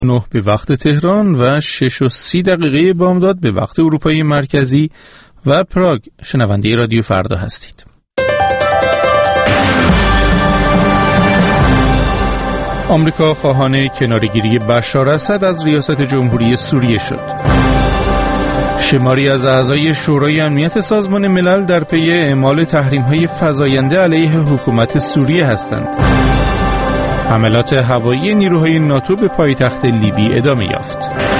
9 به وقت تهران و 6:30 بامداد به وقت اروپای مرکزی و پراگ. شنونده رادیو فردا هستید. آمریکا خواهان کناره‌گیری بشار اسد از ریاست جمهوری سوریه شد. شماری از اعضای شورای امنیت سازمان ملل در پی اعمال تحریم‌های فزاینده علیه حکومت سوریه هستند. حملات هوایی نیروهای ناتو به پایتخت لیبی ادامه یافت.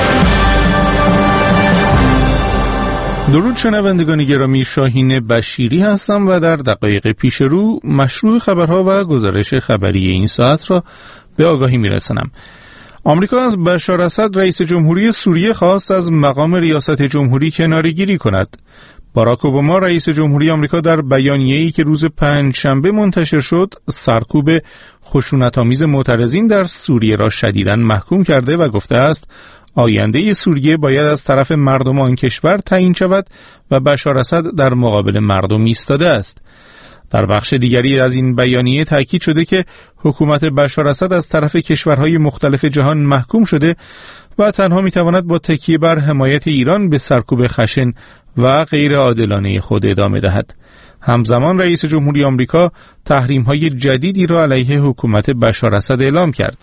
درود شنوندگان گرامی، شاهین بشیری هستم و در دقایق پیش رو مشروع خبرها و گزارش خبری این ساعت را به آگاهی میرسانم. آمریکا از بشار اسد رئیس جمهوری سوریه خواست از مقام ریاست جمهوری کناره‌گیری کند. باراک اوباما رئیس جمهوری آمریکا در بیانیه‌ای که روز پنجشنبه منتشر شد، سرکوب خشونت‌آمیز معترضین در سوریه را شدیداً محکوم کرده و گفته است آینده سوریه باید از طرف مردم آن کشور تعیین شود و بشار اسد در مقابل مردم ایستاده است. در بخش دیگری از این بیانیه تاکید شده که حکومت بشار اسد از طرف کشورهای مختلف جهان محکوم شده و تنها میتواند با تکیه بر حمایت ایران به سرکوب خشن و غیر عادلانه خود ادامه دهد. همزمان رئیس جمهوری آمریکا تحریم‌های جدیدی را علیه حکومت بشار اسد اعلام کرد.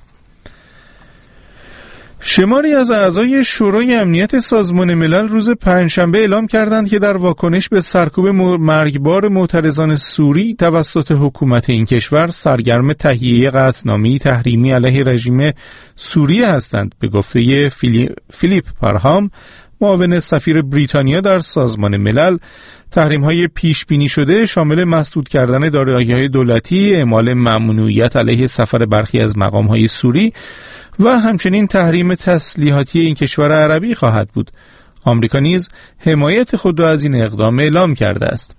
شماری از اعضای شورای امنیت سازمان ملل روز پنجشنبه اعلام کردند که در واکنش به سرکوب مرگبار معترضان سوری توسط حکومت این کشور سرگرم تهیه قطعنامه‌ای تحریمی علیه رژیم سوریه هستند. به گفته فیلیپ پارهام، معاون سفیر بریتانیا در سازمان ملل، تحریم‌های پیش بینی شده شامل مسدود کردن دارایی‌های دولتی، اعمال ممنوعیت علیه سفر برخی از مقام‌های سوری و همچنین تحریم تسلیحاتی این کشور عربی خواهد بود. آمریکا نیز حمایت خود را از این اقدام اعلام کرده است.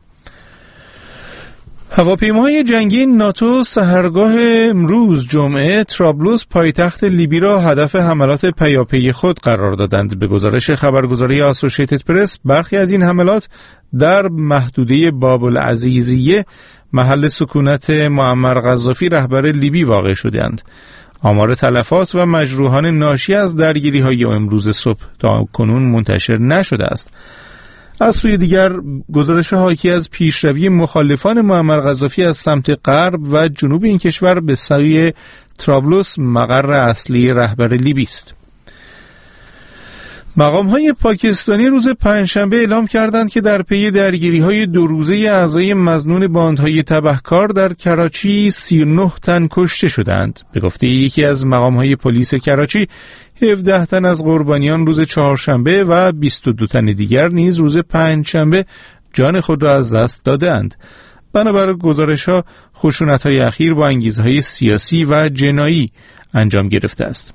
هواپیماهای جنگی ناتو سحرگاه امروز جمعه طرابلس پایتخت لیبی را هدف حملات پیاپی خود قرار دادند. به گزارش خبرگزاری آسوشیتد پرس، برخی از این حملات در محدوده باب العزیزیه، محل سکونت معمر قذافی رهبر لیبی واقع شده‌اند. آمار تلفات و مجروحان ناشی از درگیری‌های امروز صبح تا کنون منتشر نشده است. از سوی دیگر گزارش حاکی از پیشروی مخالفان معمر قذافی از سمت غرب و جنوب این کشور به سوی طرابلس، مقر اصلی رهبر لیبی است. مقام‌های پاکستانی روز پنجشنبه اعلام کردند که در پی درگیری‌های 2 روزه اعضای مظنون باندهای تبهکار در کراچی 39 تن کشته شدند. به گفته یکی از مقام‌های پلیس کراچی، 17 تن از قربانیان روز چهارشنبه و 22 تن دیگر نیز روز پنجشنبه جان خود را از دست دادند. بنابر گزارش‌ها، خشونت‌های اخیر با انگیزه‌های سیاسی و جنایی انجام گرفته است.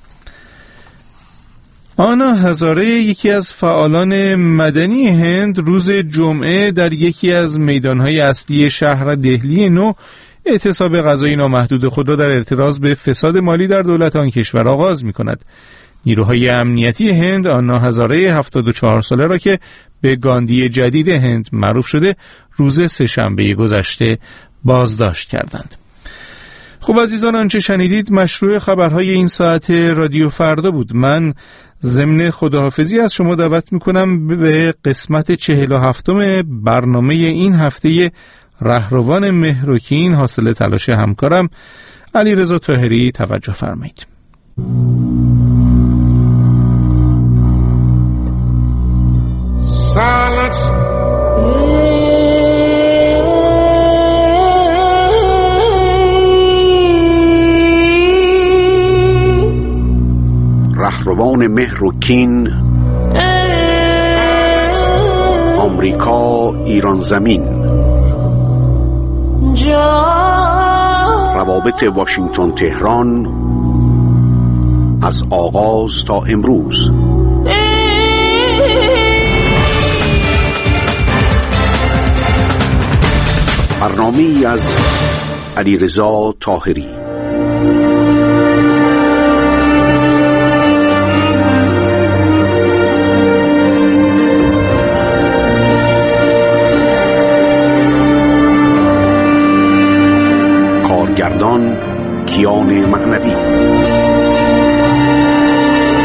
آنا هزاره، یکی از فعالان مدنی هند، روز جمعه در یکی از میدانهای اصلی شهر دهلی نو اعتصاب غذایی نامحدود خود را در اعتراض به فساد مالی در دولت آن کشور آغاز می‌کند. نیروهای امنیتی هند آنا هزاره 74 ساله را که به گاندی جدید هند معروف شده، روز سه‌شنبه گذشته بازداشت کردند. خب عزیزان، آنچه شنیدید مشروع خبرهای این ساعت رادیو فردا بود. من ضمن خداحافظی از شما دعوت میکنم به قسمت 47 برنامه این هفته رهروان مهر و کین، حاصل تلاش همکارم علیرضا طاهری توجه فرمایید. Silence. رهروان مهر و کین، آمریکا ایران زمین، روابط واشنگتن تهران از آغاز تا امروز. برنامه‌ای از علیرضا طاهری. کارگردان کیان معنوی.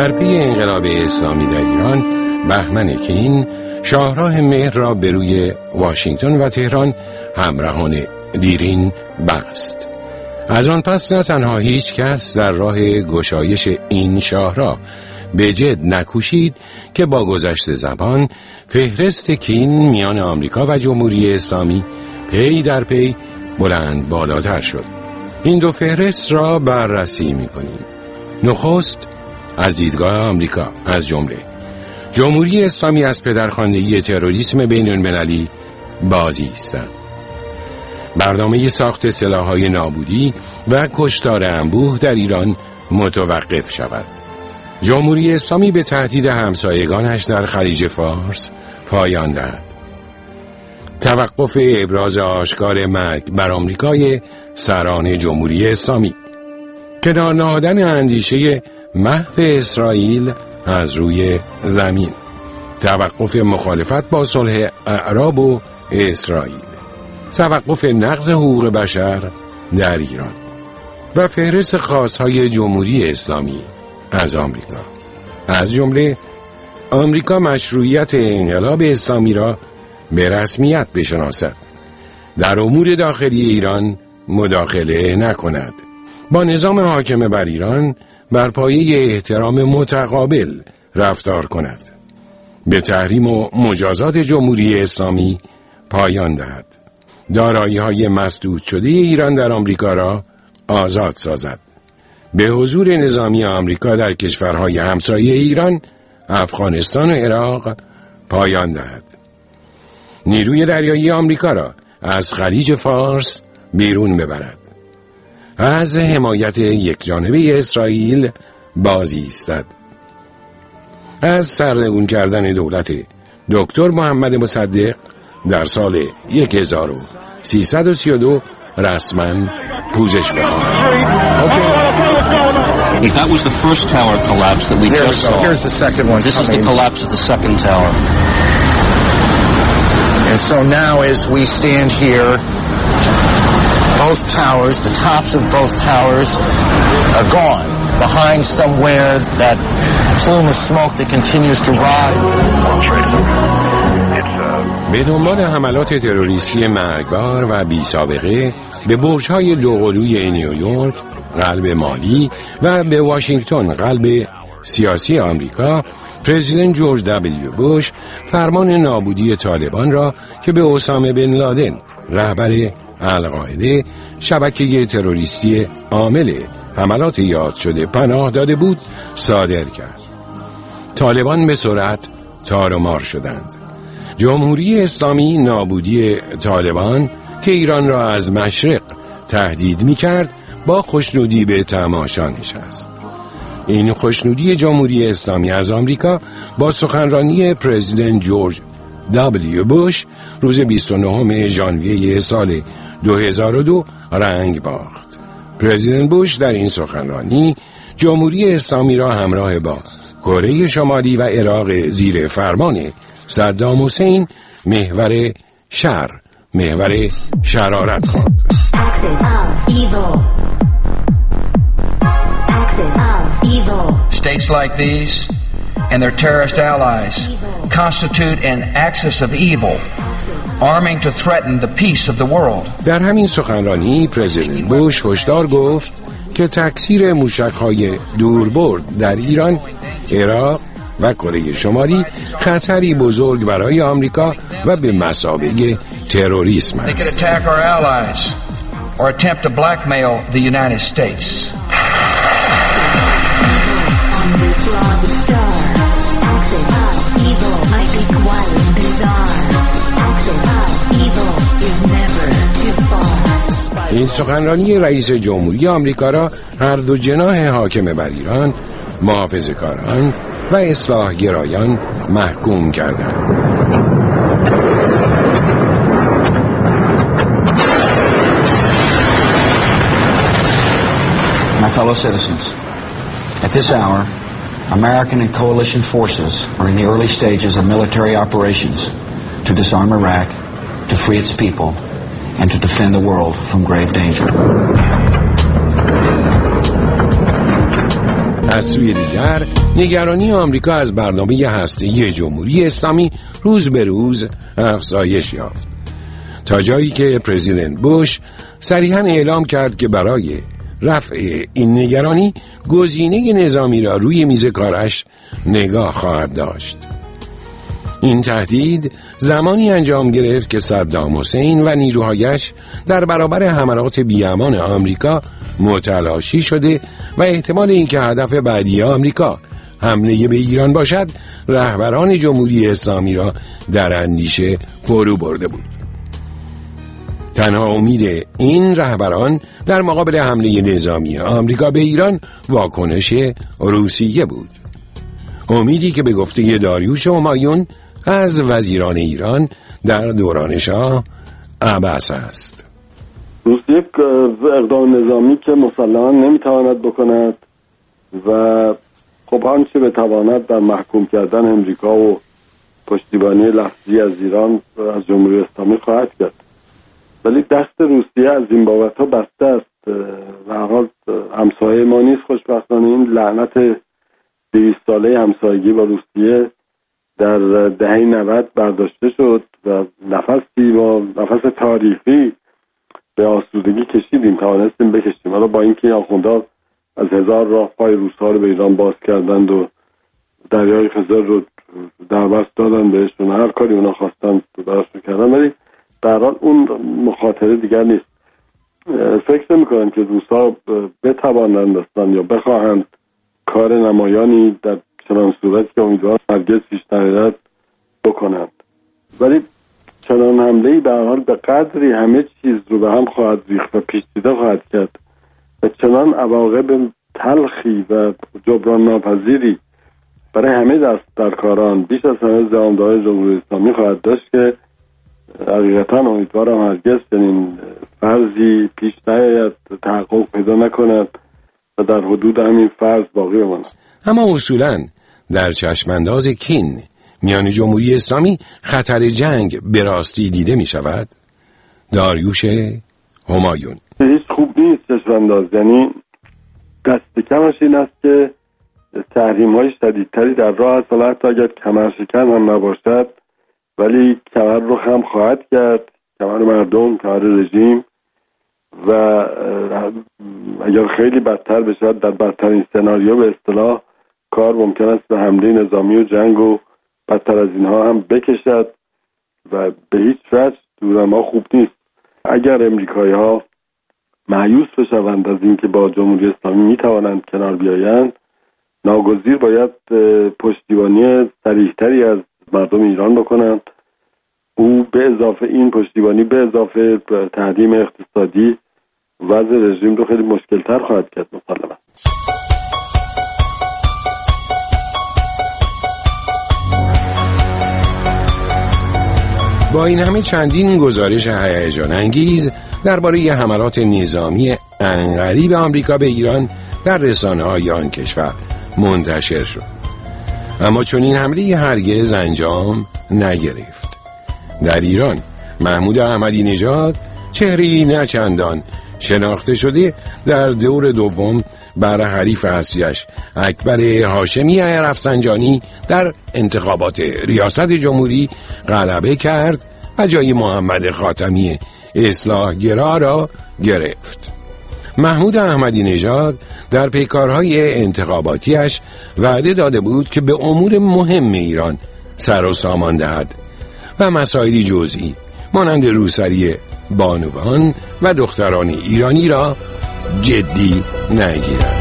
در پی انقلاب اسلامی در ایران، بهمن کین شاهراه مهر را به روی واشنگتن و تهران همراهان دیرین بست. از آن پس نه تنها هیچ کس در راه گشایش این شاهراه به جد نکوشید که با گذشت زمان فهرست کین میان آمریکا و جمهوری اسلامی پی در پی بلند بالاتر شد. این دو فهرست را بررسی می‌کنیم. نخست از دیدگاه آمریکا، از جمله جمهوری اسلامی از پدرخواندگی تروریسم بین المللی بازی ایستد. برنامه ساخت سلاح‌های نابودی و کشتار انبوه در ایران متوقف شود. جمهوری اسلامی به تهدید همسایگانش در خلیج فارس پایان دهد. توقف ابراز آشکار مرگ بر آمریکای سران جمهوری اسلامی. کنار نهادن اندیشه محو اسرائیل از روی زمین. توقف مخالفت با صلح اعراب و اسرائیل. توقف نقض حقوق بشر در ایران. و فهرست خاصهای جمهوری اسلامی از آمریکا. از جمله آمریکا مشروعیت انقلاب اسلامی را به رسمیت بشناسد. در امور داخلی ایران مداخله نکند. با نظام حاکم بر ایران بر پایه احترام متقابل رفتار کند. به تحریم و مجازات جمهوری اسلامی پایان دهد. دارایی‌های مسدود شده ایران در آمریکا را آزاد سازد. به حضور نظامی آمریکا در کشورهای همسایه ایران، افغانستان و عراق پایان دهد. نیروی دریایی آمریکا را از خلیج فارس بیرون ببرد. از حمایت یکجانبه اسرائیل بازی ایستد. از سرنگون کردن دولت دکتر محمد مصدق در سال 1332 رسما پوزش بخواهد. That was the first tower collapse that we just saw. Here's the second one. This is the collapse of the second tower. And so now as we stand here, both towers, the tops of both towers are gone. Behind somewhere that plume of smoke that continues to rise. به دنبال حملات تروریستی مرگبار و بی سابقه به برج‌های دوقلوی نیویورک، قلب مالی، و به واشنگتن، قلب سیاسی آمریکا، پرزیدنت جورج دبلیو بوش فرمان نابودی طالبان را که به اسامه بن لادن، رهبر القاعده، شبکه تروریستی عامل حملات یاد شده پناه داده بود، صادر کرد. طالبان به سرعت تار و مار شدند. جمهوری اسلامی نابودی طالبان که ایران را از مشرق تهدید می‌کرد، با خوشنودی به تماشا نشست. این خوشنودی جمهوری اسلامی از آمریکا با سخنرانی پرزیدنت جورج دبلیو بوش روز 29 ژانویه سال 2002 رنگ باخت. پرزیدنت بوش در این سخنرانی جمهوری اسلامی را همراه با کره شمالی و عراق زیر فرمان صدام حسین محور شر، محور شرارت خواند. States like these and their terrorist allies constitute an axis of evil, arming to threaten the peace of the world. در همین سخنرانی پرزیدنت بوش هشدار گفت که تکثیر موشک‌های دوربرد در ایران، عراق و کره شمالی خطری بزرگ برای آمریکا و به مثابه تروریسم است. They could attack our allies or attempt to blackmail the United States. این سخنرانی رئیس جمهوری آمریکا را هر دو جناح حاکم بر ایران، محافظه‌کاران و اصلاح گرایان محکوم کردند. My fellow citizens, at this hour, American and coalition forces are in the early stages of military operations to disarm Iraq, to free its people, and to defend the world from grave danger. از سوی دیگر نگرانی آمریکا از برنامه هسته‌ای جمهوری اسلامی روز به روز افزایش یافت، تا جایی که پرزیدنت بوش صریحاً اعلام کرد که برای رفع این نگرانی گزینه نظامی را روی میز کارش نگاه خواهد داشت. این تهدید زمانی انجام گرفت که صدام حسین و نیروهایش در برابر حملات بی‌امان آمریکا متلاشی شده و احتمال اینکه هدف بعدی آمریکا حمله به ایران باشد رهبران جمهوری اسلامی را در اندیشه فرو برده بود. تنها امید این رهبران در مقابل حمله نظامی آمریکا به ایران واکنش روسیه بود، امیدی که به گفته داریوش همایون از وزیران ایران در دوران شاه عبث است. روسیه یک اقدام نظامی که مسلماً نمیتواند بکند و خب آنچه بتواند در محکوم کردن امریکا و پشتیبانی لفظی از ایران از جمهوری اسلامی خواهد کرد، ولی دست روسیه از این بابت ها بسته است و حال همسایه ما نیست. خوشبختانه این لعنت 200 ساله همسایگی با روسیه در دهه 90 برداشته شد و نفس تاریخی به آسودگی کشیدیم، توانستیم بکشیم. حالا با اینکه آخوندها از 1000 راه پای روس‌ها رو به ایران باز کردند و دریای خزر رو در بست دادن بهشون، هر کاری اونا خواستن براشون کردن، ولی در حال اون مخاطره دیگر نیست. فکر نمی‌کنم که روس‌ها بتوانند اصلا یا بخواهند کار نمایانی در چنان صورتی که امیدوارم هرگز پیش نیاید بکنند، ولی چنان حمله‌ای به حال به قدری همه چیز رو به هم خواهد ریخت و پیچیده خواهد کرد و چنان عواقب تلخی و جبران ناپذیری برای همه دست‌درکاران بیش از همه زعامداران جمهوری اسلامی خواهد داشت که حقیقتا امیدوارم هرگز چنین فرضی پیش نیاید، تحقق پیدا نکند و در حدود همین فرض باقی بماند. اما اصولاً در چشمانداز کین میان جمهوری اسلامی خطر جنگ به راستی دیده می شود؟ داریوش همایون: هیچ خوب نیست چشمانداز، یعنی دست کمش این است که تحریم‌های شدیدتری در راه است، حتی اگر کمرشکن هم نباشد ولی کمر رو خم خواهد کرد، کمر مردم، کمر رژیم، و اگر خیلی بدتر بشد در بدترین سناریو به اصطلاح کار ممکن است به حمله نظامی و جنگ و بدتر از اینها هم بکشد و به هیچ وجه دورما خوب نیست. اگر امریکایی‌ها مایوس بشوند از اینکه با جمهوری اسلامی میتوانند کنار بیایند، ناگزیر باید پشتیبانی صریح‌تری از مردم ایران بکنند. او به اضافه این پشتیبانی، به اضافه تحریم اقتصادی، وضع رژیم رو خیلی مشکل‌تر خواهد کرد مسلماً. با این همه چندین گزارش هیجان انگیز درباره حملات نظامی عنقریب آمریکا به ایران در رسانه‌های آن کشور منتشر شد، اما چون این حمله هرگز انجام نگرفت. در ایران محمود احمدی نژاد، چهره‌ای نچندان شناخته شده، در دور دوم بر حریف اصلیش اکبر هاشمی رفسنجانی در انتخابات ریاست جمهوری غلبه کرد و جای محمد خاتمی اصلاحگرا را گرفت. محمود احمدی نژاد در پیکارهای انتخاباتیش وعده داده بود که به امور مهم ایران سر و سامان دهد و مسائلی جزئی مانند روسری بانوان و دختران ایرانی را جدی نگیرد.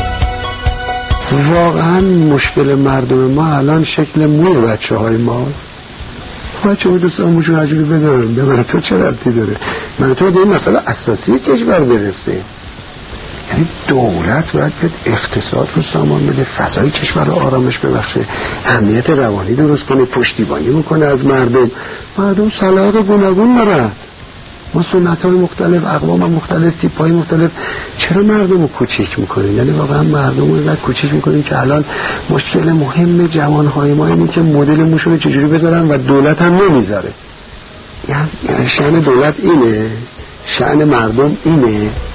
واقعا مشکل مردم ما الان شکل موی بچه های ماست. بچه های دوستان موشون عجوری بذارن به من تو چه ربطی داره؟ من تو به این مسئله اساسی کشور برسه. یعنی دولت باید اقتصاد رو سامان بده، فضای کشور رو آرامش ببخشه، امنیت روانی درست کنه، پشتیبانی بکنه از مردم سلاح گوناگون دارن. ما سنت‌های مختلف، اقوام مختلف، تیپ‌های مختلف، چرا مردم رو کوچیک میکنیم؟ یعنی واقعا مردم رو اینقدر کوچیک میکنیم که الان مشکل مهم جوانهای ما اینه که مدل موشون رو چجوری بذارن و دولت هم نمیذاره. یعنی شأن دولت اینه، شأن مردم اینه.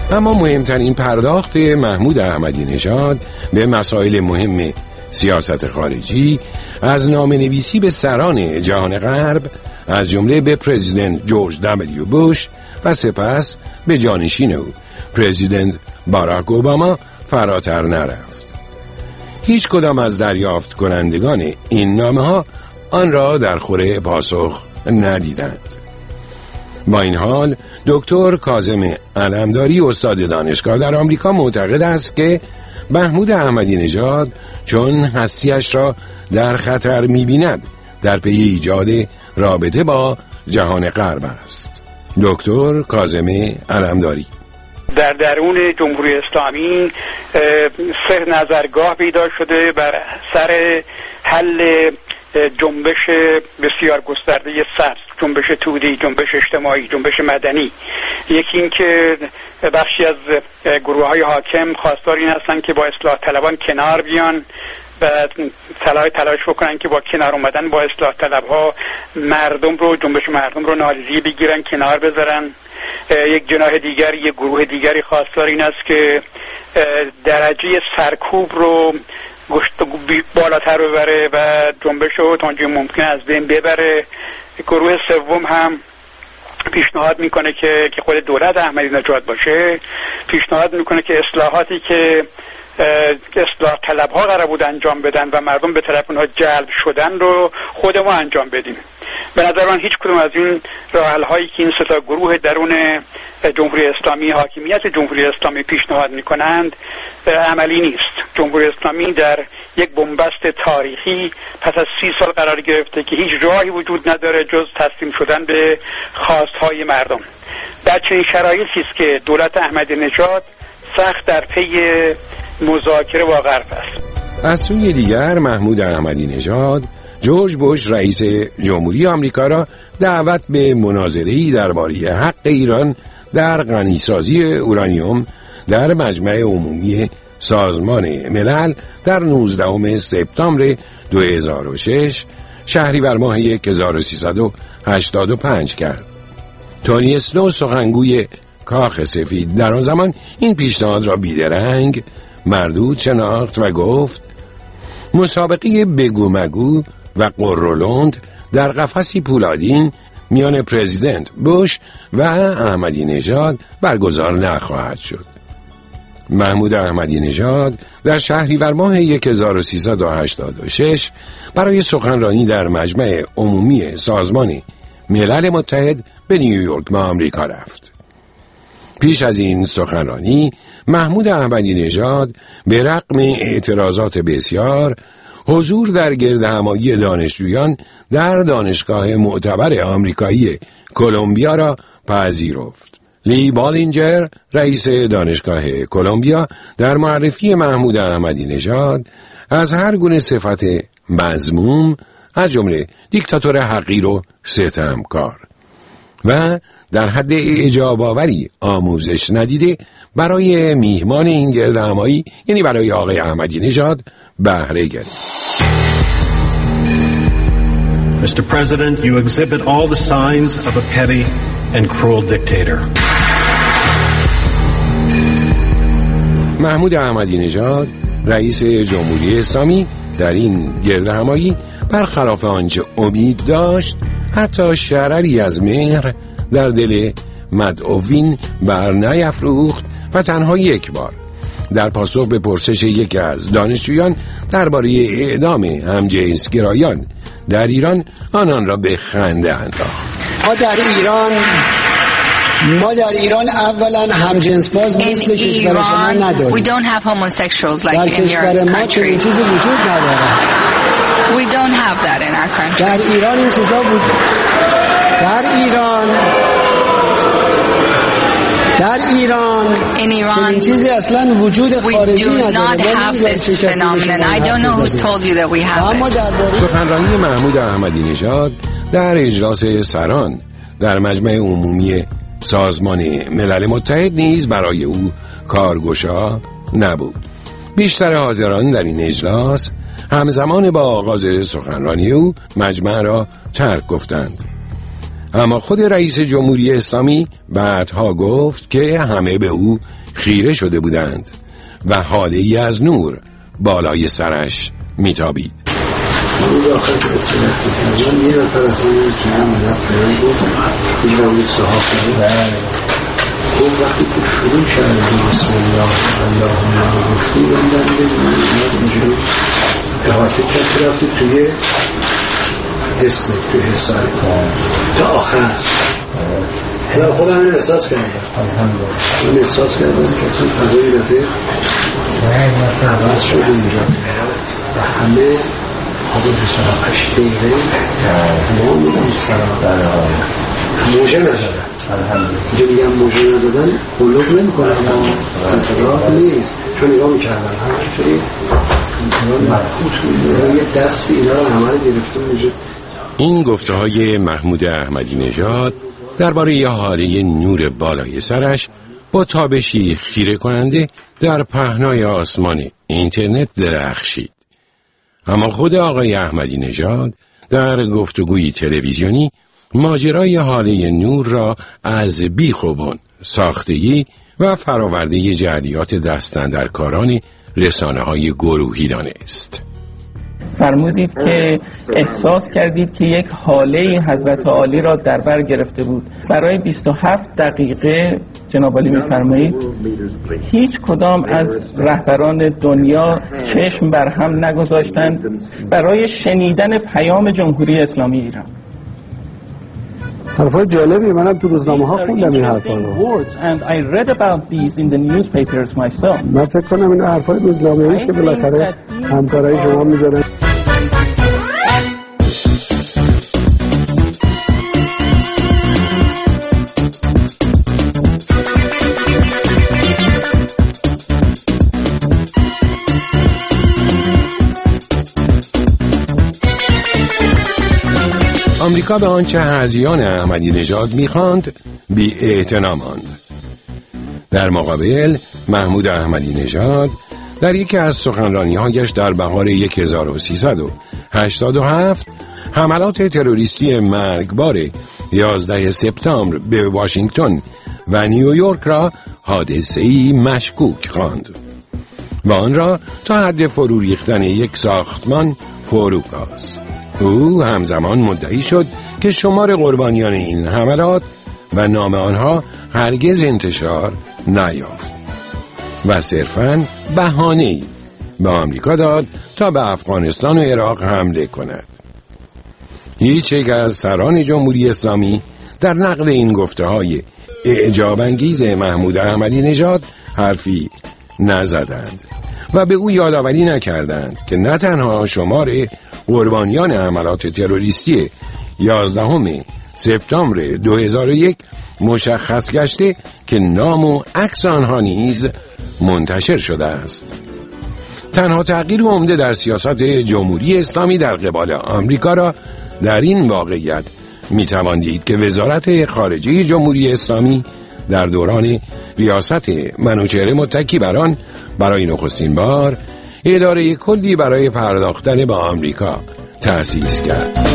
اما مهمترین پرداخت محمود احمدی نژاد به مسائل مهم سیاست خارجی از نامه‌نویسی به سران جهان غرب، از جمله به پرزیدنت جورج دبلیو بوش و سپس به جانشین او پرزیدنت باراک اوباما فراتر نرفت. هیچ کدام از دریافت کنندگان این نامه ها آن را در خوره پاسخ ندیدند. با این حال دکتر کاظم علمداری استاد دانشگاه در آمریکا معتقد است که محمود احمدی نژاد چون هستیش را در خطر می‌بیند در پی ایجاد رابطه با جهان غرب است. دکتر کاظم علمداری: در درون جمهوری اسلامی سه نظرگاه پیدا شده بر سر حل جنبش بسیار گسترده سبز، جنبش توده‌ای، جنبش اجتماعی، جنبش مدنی. یکی این که بخشی از گروه‌های حاکم خواستار این هستند که با اصلاح طلبان کنار بیان و تلاش بکنن که با کنار اومدن با اصلاح طلبها مردم رو، جنبش مردم رو نادیده بگیرن، کنار بذارن. یک جناح دیگری، یک گروه دیگری خواستار این است که درجه سرکوب رو بالاتر ببره و جنبش رو تا اونجا ممکن از بین ببره. گروه سوم هم پیشنهاد میکنه که خود دولت احمدی نژاد باشه، پیشنهاد میکنه که اصلاحاتی که اصلاح طلبها قرار بود انجام بدن و مردم به طرف اونها جلب شدن رو خود ما انجام بدیم. به نظر من هیچ کدوم از این راه‌حل‌هایی که این سه تا گروه درون جمهوری اسلامی، حاکمیت جمهوری اسلامی پیشنهاد میکنند عملی نیست. جمهوری اسلامی در یک بنبست تاریخی پس از 30 سال قرار گرفته که هیچ راهی وجود نداره جز تسلیم شدن به خواستهای مردم. در چنین شرایطی است که دولت احمدی نژاد سخت در پی مذاکره با غرب است. از سوی دیگر محمود احمدی نژاد جورج بوش رئیس جمهوری آمریکا را دعوت به مناظره‌ای درباره حق ایران در غنیسازی اورانیوم در مجمع عمومی سازمان ملل در 19 سپتامبر 2006 شهریور ماه 1385 کرد. تونی اسنو سخنگوی کاخ سفید در آن زمان این پیشنهاد را بیدرنگ مردود شناخت و گفت مسابقه بگو مگو و قرولند در قفسی پولادین میان پرزیدنت بوش و احمدی نژاد برگزار نخواهد شد. محمود احمدی نژاد در شهریور ماه 1386 برای سخنرانی در مجمع عمومی سازمان ملل متحد به نیویورک با آمریکا رفت. پیش از این سخنرانی محمود احمدی نژاد به رغم اعتراضات بسیار حضور در گردهمایی دانشجویان در دانشگاه معتبر آمریکایی کلمبیا را پذیرفت. لی بالینجر رئیس دانشگاه کلمبیا در معرفی محمود احمدی نژاد از هر گونه صفت مذموم از جمله دیکتاتور حقیر و ستمکار و در حد اعجاب آوری آموزش ندیده برای میهمان این گردهمایی، یعنی برای آقای احمدی نژاد، بهره گرفت. Mr. President, you exhibit all the signs of a petty and cruel dictator. محمود احمدی نژاد رئیس جمهوری اسلامی در این گردهمایی برخلاف آنچه امید داشت حتی شرری از مهر در دل مدعوین بر نیفروخت و تنها یک بار در پاسخ به پرسش یکی از دانشجویان درباره اعدام همجنسگرایان در ایران آنان را به خنده انداخت. ما در ایران اولا همجنس باز مثل کشور شما نداریم. We don't have homosexuals like در in your کشور ما چنین country. چیزی وجود نداره. We don't have that in our country. در ایران این چیزا وجود در ایران چنین چیزی اصلا وجود خارجی نداره. We do not have this phenomenon. I don't know who's told you that we have it. سخنرانی محمود احمدی نژاد در اجلاس سران در مجمع عمومی سازمان ملل متحد نیز برای او کارگشا نبود. بیشتر حاضران در این اجلاس همزمان با آغاز سخنرانی او مجمع را ترک گفتند. اما خود رئیس جمهوری اسلامی بعدها گفت که همه به او خیره شده بودند و حاله ای از نور بالای سرش میتابید. روز آخر که استراحت کردم یه نفر از اون که هم مدد پیام بود این روی صحاف کرده گفت وقتی که شروع کردم بسم الله اللهم گفتی بندن بگید اینجوری احاطه کسی رفتی توی اسم توی حساب تا آخر خودم این احساس کردم من احساس کردم کسی فضایی دفعه عوض شد اینجا و همه حاضر 28 دقیقه ما میگم سلام موجه نزدن اینجا میگم موجه نزدن قلوب نمی کنم اما انتظارات نیست چون نگاه میکردن همینطوری مرکوت میده یه دست اینا رو همه رو گرفته میشه. این گفته های محمود احمدی نژاد درباره حاله نور بالای سرش با تابشی خیره کننده در پهنای آسمان اینترنت درخشید. اما خود آقای احمدی نژاد در گفتگوی تلویزیونی ماجرای حاله نور را از بیخ و بن، ساختگی و فراورده جریات دستاندرکاران رسانه‌های گروهی دانست. فرمودید که احساس کردید که یک حاله حضرت عالی را در بر گرفته بود. برای 27 دقیقه جناب عالی می‌فرمایید هیچ کدام از رهبران دنیا چشم بر هم نگذاشتند برای شنیدن پیام جمهوری اسلامی ایران. حرفای جالبی منم تو روزنامه ها خوندم این حرفا رو. من فکر کنم این حرفای روزنامه‌ای است که بالاخره همکارای شما میذارن. آمریکا به آنچه حزیان احمدی نژاد می‌خواند بی‌اعتنا ماند. در مقابل محمود احمدی نژاد در یکی از سخنرانی‌هایش در بهار 1387 حملات تروریستی مرگبار 11 سپتامبر به واشنگتن و نیویورک را حادثه‌ای مشکوک خواند و آن را تا حد فرو ریختن یک ساختمان فرو کاست. او همزمان مدعی شد که شمار قربانیان این حملات و نام آنها هرگز انتشار نیافت و صرفاً بهانه‌ای به آمریکا داد تا به افغانستان و عراق حمله کند. هیچ یک از سران جمهوری اسلامی در نقل این گفته‌های اعجاب انگیز محمود احمدی نژاد حرفی نزدند و به او یادآوری نکردند که نه تنها شمار قربانیان حملات تروریستی 11 سپتامبر 2001 مشخص گشته که نام و عکس آنها نیز منتشر شده است. تنها تغییر عمده در سیاست جمهوری اسلامی در قبال آمریکا را در این واقعیت میتوان دید که وزارت خارجه جمهوری اسلامی در دوران ریاست منوچهر متکی بر آن برای نخستین بار اداره کلی برای پرداختن به آمریکا تأسیس کرد.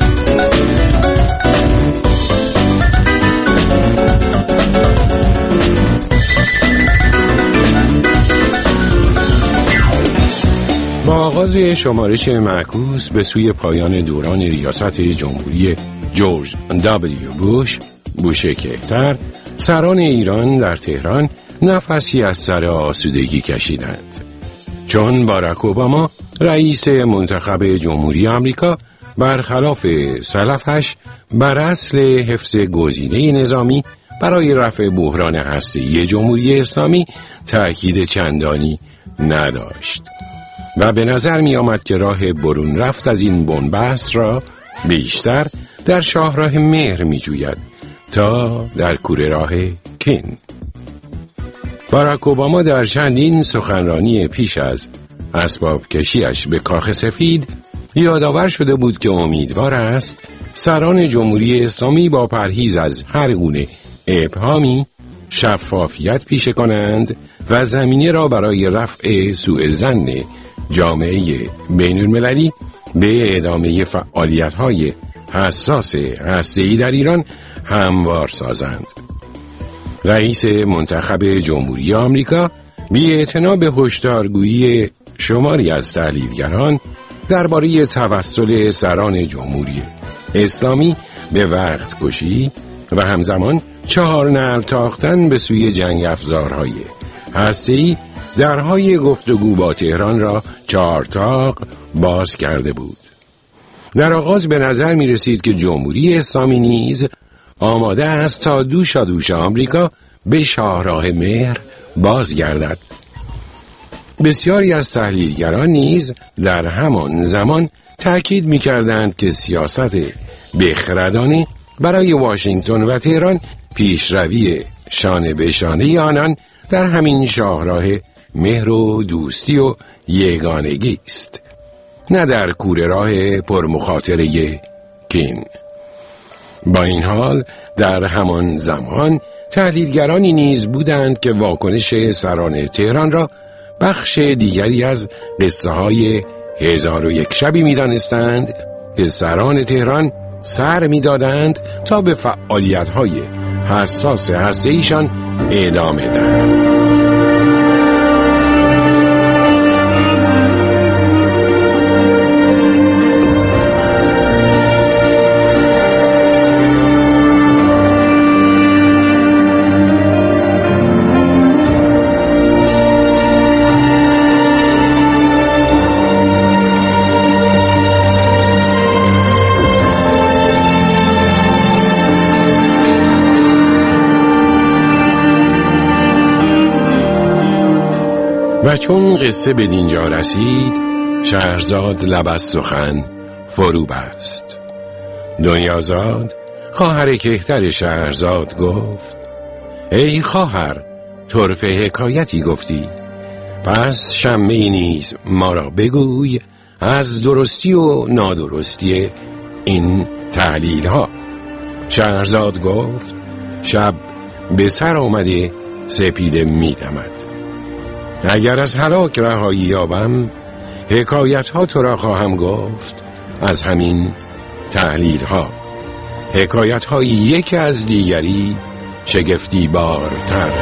با آغاز شمارش معکوس به سوی پایان دوران ریاست جمهوری جورج دبلیو بوش کهتر، سران ایران در تهران نفسی از سر آسودگی کشیدند، چون باراک اوباما رئیس منتخب جمهوری آمریکا برخلاف سلفش بر اصل حفظ گزینه نظامی برای رفع بحران هسته‌ای جمهوری اسلامی تأکید چندانی نداشت و به نظر می آمد که راه برون رفت از این بنبست را بیشتر در شاهراه مهر می جوید تا در کوره راه کین. باراک اوباما در چندین سخنرانی پیش از اسباب کشیش به کاخ سفید یادآور شده بود که امیدوار است سران جمهوری اسلامی با پرهیز از هر گونه ابهامی شفافیت پیشه کنند و زمینه را برای رفع سوء ظن جامعه بین المللی به ادامه فعالیت‌های حساس هسته‌ای در ایران هموار سازند. رئیس منتخب جمهوری آمریکا بی‌اعتنا به هشدارگویی شماری از تحلیلگران درباره توسل سران جمهوری اسلامی به وقت کشی و همزمان 4 نعل تاختن به سوی جنگ افزارهای هسته‌ای درهای گفتگو با تهران را 4 طاق باز کرده بود. در آغاز به نظر می رسید که جمهوری اسلامی نیز آماده است تا دوشادوش آمریکا به شاهراه مهر بازگردد. بسیاری از تحلیلگران نیز در همان زمان تأکید می کردند که سیاست بخردانه برای واشنگتن و تهران پیشروی شانه به شانه آنان در همین شاهراه مهر و دوستی و یگانگی است، نه در کوره راه پرمخاطره کین. با این حال در همان زمان تحلیلگرانی نیز بودند که واکنش سران تهران را بخش دیگری از قصه های 1001 شبی می دانستند که سران تهران سر می دادند تا به فعالیت های حساس هسته ایشان ادامه دهند. و چون قصه به دینجا رسید، شهرزاد لب از سخن فرو بست. دنیازاد خواهر کهتر شهرزاد گفت: ای خواهر، طرف حکایتی گفتی، پس شمه نیز ما را بگوی از درستی و نادرستی این تحلیل ها. شهرزاد گفت: شب به سر آمده سپیده می دمد. اگر از هلاک رهایی یابم، حکایت ها تو را خواهم گفت از همین تحلیل ها، حکایت های یک از دیگری شگفتی بارتر.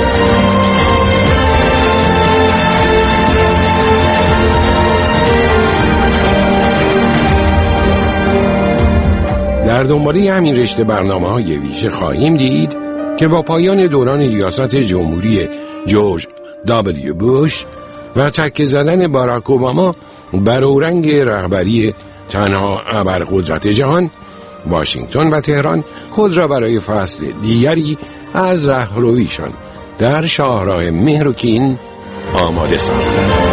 در دنباله همین رشته برنامه‌های ویژه خواهیم دید که با پایان دوران ریاست جمهوری جورج دابلیو بوش و تکه زدن باراک اوباما بر اورنگ رهبری تنها ابرقدرت جهان، واشنگتن و تهران خود را برای فصل دیگری از رهرویشان در شاهراه مهر و کین آماده ساختند.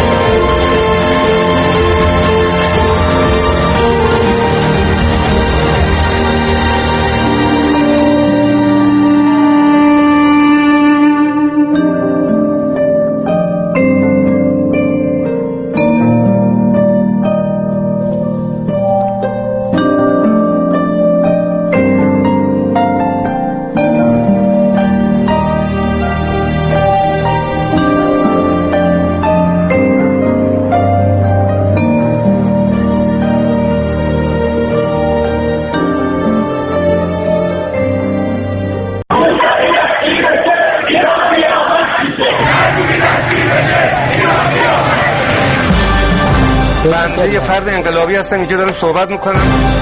من یه فرد انقلابی هستم، اینجا دارم صحبت میکنم.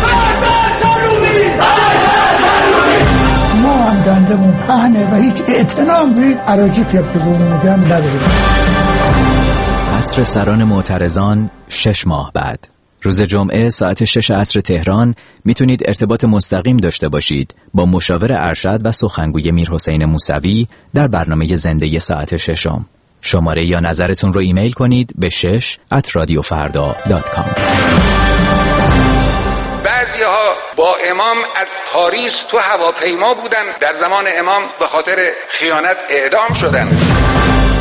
ما هم دندمون پهنه و هیچ اعتنام به عراجی که بگونمون نداریم. عصر سران معترضان 6 ماه بعد، روز جمعه ساعت 6 عصر تهران میتونید ارتباط مستقیم داشته باشید با مشاور ارشد و سخنگوی میرحسین موسوی در برنامه زنده ساعت 6. شماره یا نظرتون رو ایمیل کنید به 6@radiofarda.com. بعضی‌ها با امام از پاریس تو هواپیما بودن، در زمان امام به خاطر خیانت اعدام شدن.